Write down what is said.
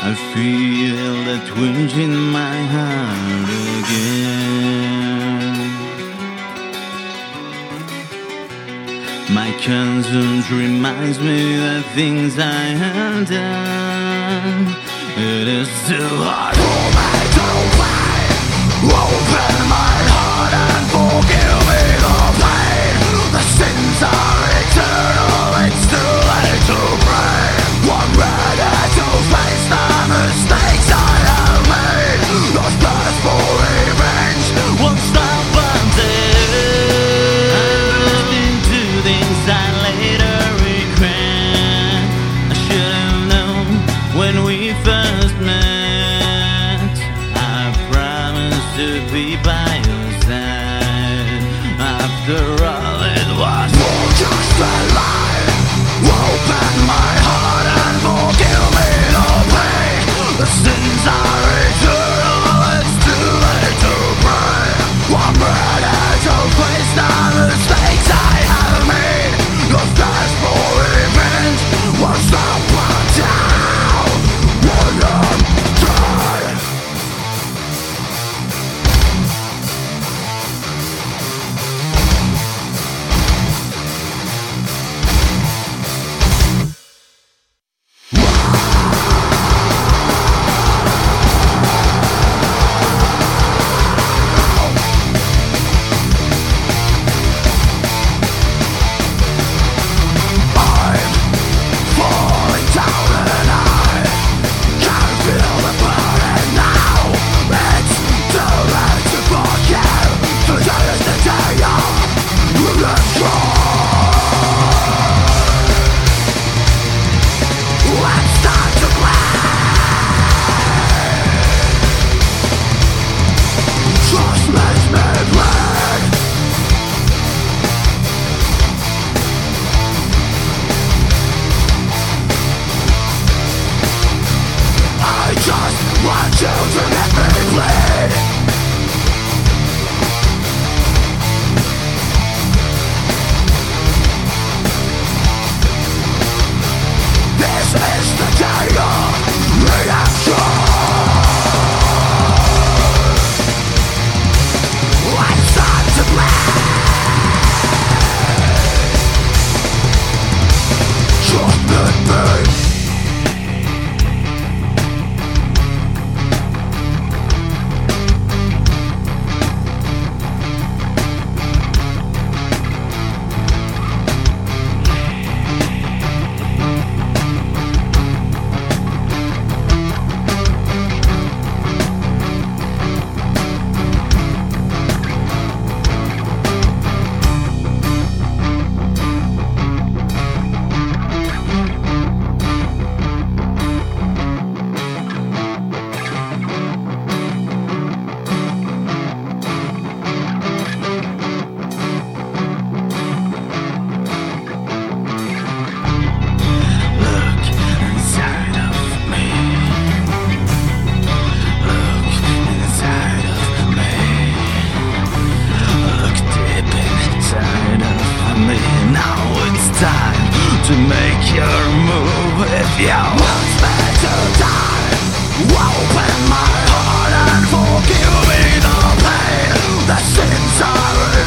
I feel that twinge in my heart again. My conscience reminds me that things I have done. It is too hard for me to fight. Open my heart and forgive me the pain. The sins are eternal, it's too late to pray. I'm ready to face the mistakes I have made. The thirst for revenge won't stop until I've been to things I later regret. I should have known when we first met. I promised to be by your side. After all, it was all just a lie. Open my heart and forgive me the pain. The sins are eternal, it's too late to pray. I'm ready to face the mistakes I have made. The thirst for revenge won't stop until when I'm dead. Want you to let me bleed. This is the day of reaction. It's time to bleed. Just let me. To make your move if you want me to die. Open my heart and forgive me the pain. The sins are